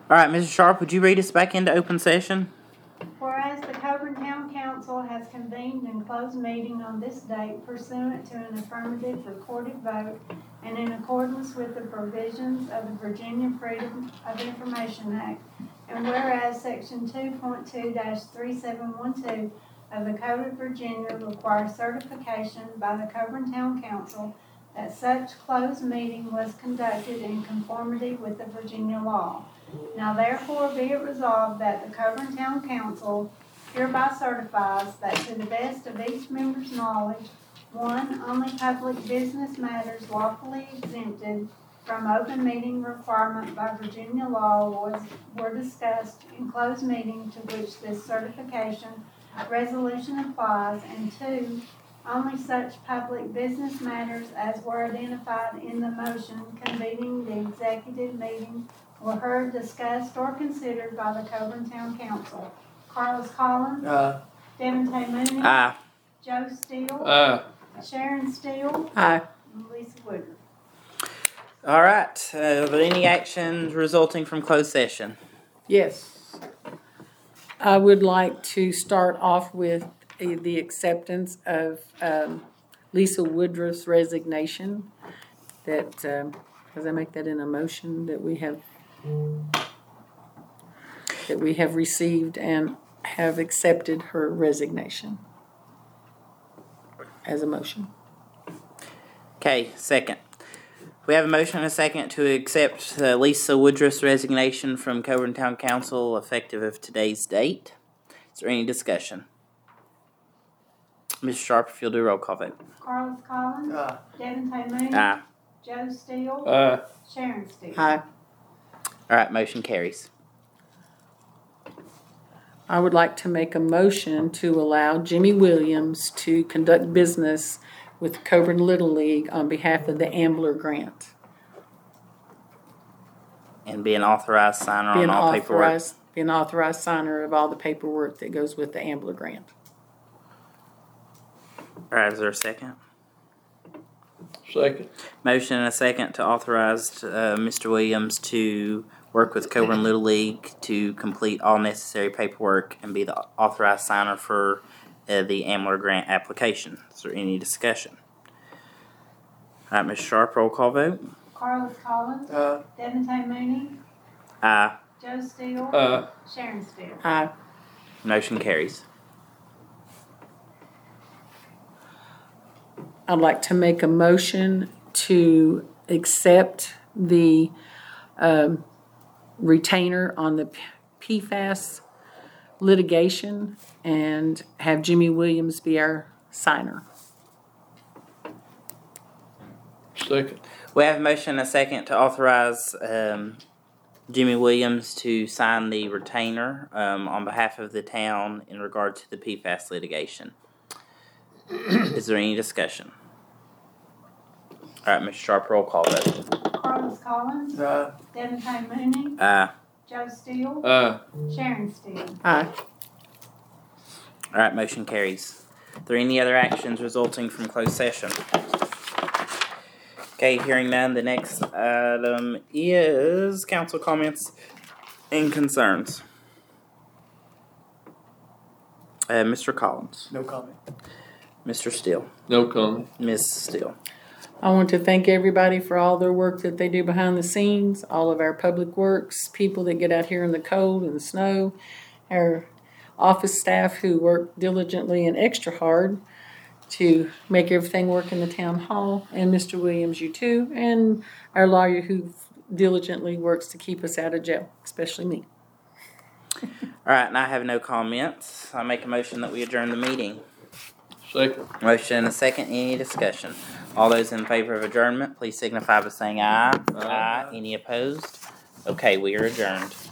All right, Mrs. Sharp, would you read us back into open session? Whereas the Coburn Town Council has convened and closed meeting on this date pursuant to an affirmative recorded vote and in accordance with the provisions of the Virginia Freedom of Information Act, and whereas Section 2.2-3712 of the Code of Virginia requires certification by the Coburn Town Council that such closed meeting was conducted in conformity with the Virginia law. Now therefore be it resolved that the Coburn Town Council hereby certifies that to the best of each member's knowledge, one, only public business matters lawfully exempted from open meeting requirement by Virginia law were discussed in closed meeting to which this certification resolution applies, and two, only such public business matters as were identified in the motion convening the executive meeting were heard, discussed, or considered by the Coburn Town Council. Carlos Collins. Devin Tay Mooney. Aye. Joe Steele. Aye. Sharon Steele. Aye. And Lisa Woodruff. All right. Are there any actions resulting from closed session? Yes. I would like to start off with the acceptance of Lisa Woodruff's resignation. That, as I make that in a motion, that we have received and have accepted her resignation as a motion. Okay, second. We have a motion and a second to accept Lisa Woodruff's resignation from Coburn Town Council effective of today's date. Is there any discussion? Mr. Sharp, if you'll do a roll call vote. Carlos Collins. Devin Tay Mooney. Aye. Joe Steele. Aye. Sharon Steele. Aye. All right, motion carries. I would like to make a motion to allow Jimmy Williams to conduct business with Coburn Little League on behalf of the Ambler Grant. And be an authorized signer on all paperwork. Be an authorized signer of all the paperwork that goes with the Ambler Grant. All right, is there a second? Second. Motion and a second to authorize Mr. Williams to work with Coburn Little League to complete all necessary paperwork and be the authorized signer for the Ambler Grant application. Is there any discussion? All right, Mr. Sharp, roll call vote. Carlos Collins. Devin Tay Mooney. Aye. Joe Steele. Aye. Sharon Steele. Aye. Motion carries. I'd like to make a motion to accept the retainer on the PFAS litigation and have Jimmy Williams be our signer. Second. We have a motion and a second to authorize Jimmy Williams to sign the retainer on behalf of the town in regard to the PFAS litigation. Is there any discussion? All right, Mr. Sharp, roll call vote. Carlos Collins. Devin Tay Mooney. Aye. Joe Steele. Aye. Sharon Steele. Aye. All right, motion carries. Are there any other actions resulting from closed session? Okay, hearing none, the next item is council comments and concerns. Mr. Collins. No comment. Mr. Steele. No comment. Ms. Steele. I want to thank everybody for all their work that they do behind the scenes, all of our public works, people that get out here in the cold and the snow, our office staff who work diligently and extra hard to make everything work in the town hall, and Mr. Williams, you too, and our lawyer who diligently works to keep us out of jail, especially me. All right, and I have no comments. I make a motion that we adjourn the meeting. Second. Motion and a second. Any discussion? All those in favor of adjournment, please signify by saying aye. Aye. Any opposed? Okay, we are adjourned.